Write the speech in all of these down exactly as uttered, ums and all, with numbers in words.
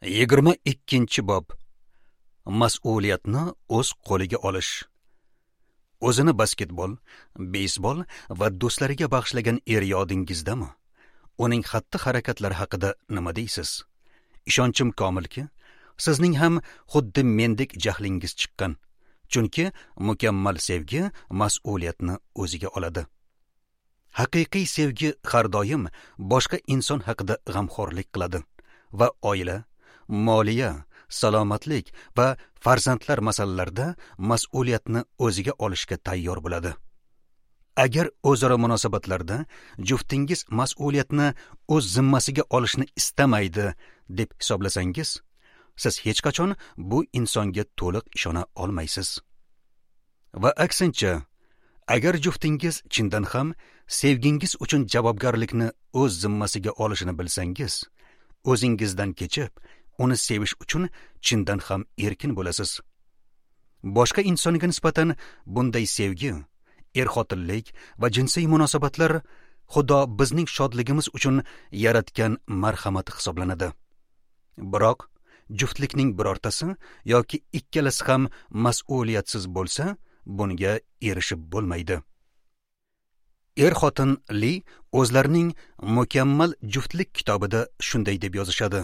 yigirma ikkinchi bob. Mas'uliyatni o'z qo'liga olish. O'zini basketbol, beysbol va do'stlariga bag'ishlagan er yodingizdami? Uning xatti-harakatlari haqida nima deysiz? Ishonchim komilki, sizning ham xuddi mendek jahlingiz chiqqan. Chunki mukammal sevgi mas'uliyatni o'ziga oladi. Haqiqiy sevgi har doim boshqa inson haqida g'amxo'rlik qiladi va oila, moliya, salomatlik va farzandlar masalalarida mas'uliyatni o'ziga olishga tayyor bo'ladi. Agar o'zaro munosabatlarda juftingiz mas'uliyatni o'z zimmasiga olishni istamaydi deb hisoblasangiz, siz hech qachon bu insonga to'liq ishona olmaysiz. Va aksincha, agar juftingiz chindan ham sevgingiz uchun javobgarlikni o'z zimmasiga olishini bilsangiz, o'zingizdan kechib, uni sevish uchun chindan ham erkin bo'lasiz. Boshqa insonga nisbatan bunday sevgi, er-xotinlik va jinsiy munosabatlar Xudo bizning shodligimiz uchun yaratgan marhamat hisoblanadi. Biroq juftlikning birortasi yoki ikkalasi ham mas'uliyatsiz bo'lsa, bunga erishib bo'lmaydi. Er-xotin Li o'zlarining mukammal juftlik kitobida shunday deb yozishadi.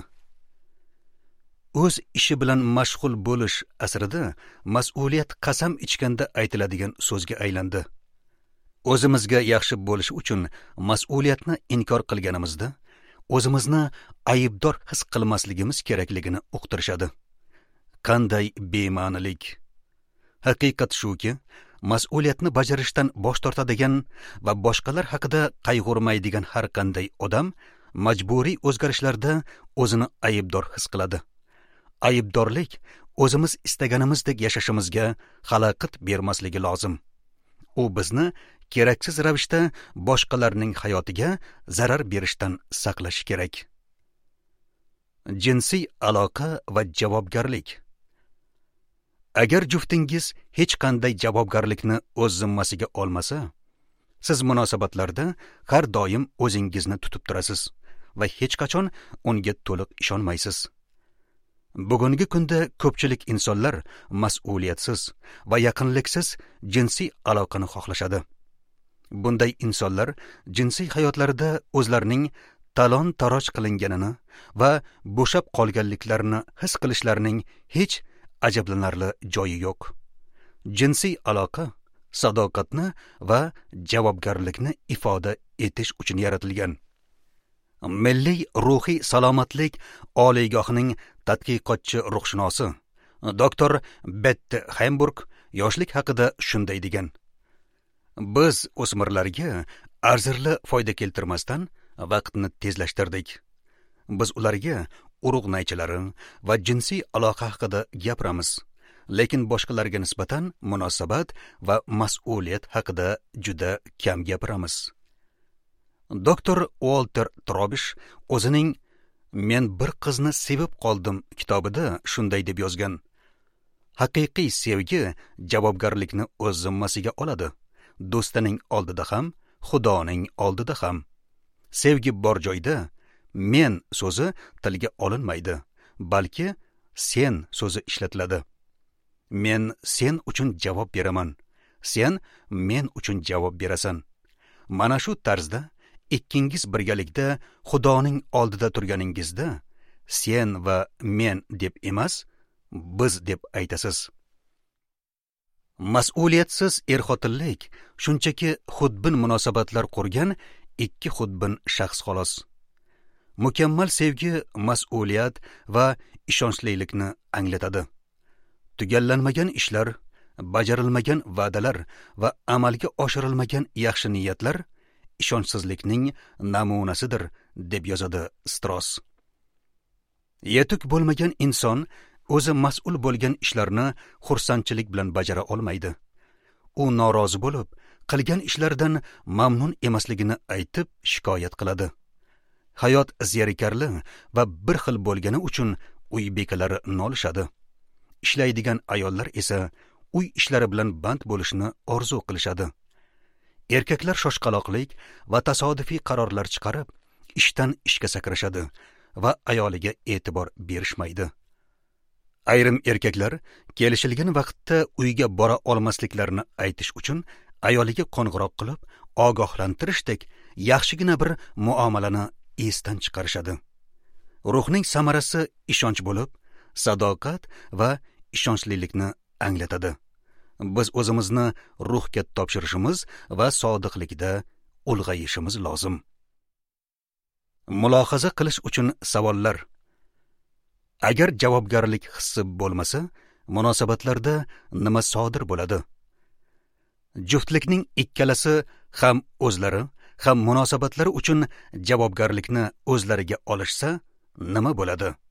O'z ishi bilan mashg'ul bo'lish asrida mas'uliyat qasam ichganda aytiladigan so'zga aylandi. O'zimizga yaxshi bo'lish uchun mas'uliyatni inkor qilganimizda, o'zimizni aybdor his qilmasligimiz kerakligini uqtirishadi. Qanday bema'nilik! Haqiqat shuki, mas'uliyatni bajarishdan bosh tortadigan va boshqalar haqida qayg'urmaydigan har qanday odam majburiy o'zgarishlarda o'zini aybdor his qiladi. Aybdorlik o'zimiz istaganimizdek yashashimizga xalaqit bermasligi lozim. U bizni keraksiz ravishda boshqalarning hayotiga zarar berishdan saqlash kerak. Jinsiy aloqa va javobgarlik. Agar juftingiz hech qanday javobgarlikni o'z zimmasiga olmasa, siz munosabatlarda har doim o'zingizni tutib turasiz va hech qachon unga to'liq ishonmaysiz. Bugungi kunda ko'pchilik insonlar mas'uliyatsiz va yaqinliksiz jinsiy aloqani xohlashadi. Bunday insonlar jinsiy hayotlarida o'zlarining talon-taroj qilinganini va bo'shab qolganliklarini his qilishlarining hech ajablanarli joyi yo'q. Jinsiy aloqa sadoqatni va javobgarlikni ifoda etish uchun yaratilgan. Milliy ruhiy salomatlik oliygohining tadqiqotchi ruhshunosi doktor Bette Hamburg yoshlik haqida shunday degan. Biz o'smirlarga arzirli foyda keltirmasdan vaqtni tezlashtirdik. Biz ularga urug' naychalari va jinsiy aloqa haqida gapiramiz, lekin boshqalarga nisbatan munosabat va mas'uliyat haqida juda kam gapiramiz. Doktor Walter Trobish o'zining Men bir qizni sevib qoldim kitobida shunday deb yozgan. Haqiqiy sevgi javobgarlikni o'z zimmasiga oladi. Do'stining oldida ham, Xudoning oldida ham. Sevgi bor joyda men so'zi tilga olinmaydi, balki sen so'zi ishlatiladi. Men sen uchun javob beraman, sen men uchun javob berasan. Mana shu tarzda ikkingiz birgalikda Xudoning oldida turganingizda sen va men deb emas, biz deb aytasiz. Mas'uliyatsiz er-xotinlik shunchaki xudbin munosabatlar qurgan ikki xudbin shaxs xolos. Mukammal sevgi mas'uliyat va ishonchlilikni anglatadi. Tugallanmagan ishlar, bajarilmagan va'dalar va amalga oshirilmagan yaxshi niyatlar ishonchsizlikning namunasidir deb yozadi Stross. Yetuk bo'lmagan inson o'zi mas'ul bo'lgan ishlarni xursandchilik bilan bajara olmaydi. U norozi bo'lib, qilgan ishlaridan mamnun emasligini aytib shikoyat qiladi. Hayot zerikarli va bir xil bo'lgani uchun uy bekalari nolishadi. Ishlaydigan ayollar esa uy ishlari bilan band bo'lishni orzu qilishadi. Erkaklar shoshqaloqlik va tasodifiy qarorlar chiqarib, ishdan ishga sakrashadi va ayoliga e'tibor berishmaydi. Ayrim erkaklar kelishilgan vaqtda uyga bora olmasliklarini aytish uchun ayoliga qo'ng'iroq qilib, ogohlantirishdek yaxshigina bir muomalani esdan chiqarishadi. Ruhning samarasi ishonch bo'lib, sadoqat va ishonchlilikni anglatadi. Biz o'zimizni ruhga topshirishimiz va sodiqlikda ulg'ayishimiz lozim. Mulohaza qilish uchun savollar. Agar javobgarlik hissi bo'lmasa, munosabatlarda nima sodir bo'ladi? Juftlikning ikkalasi ham o'zlari, ham munosabatlari uchun javobgarlikni o'zlariga olishsa, nima bo'ladi?